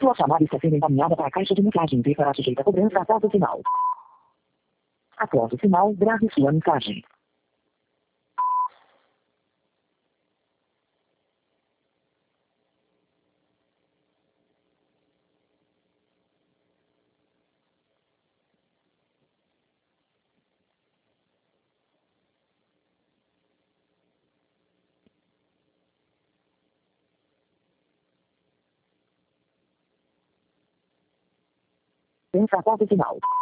Sua chamada está sendo encaminhada para a caixa de mensagem e será sujeita a cobrança após o sinal. Após o sinal, grave sua mensagem. Pensa após o sinal.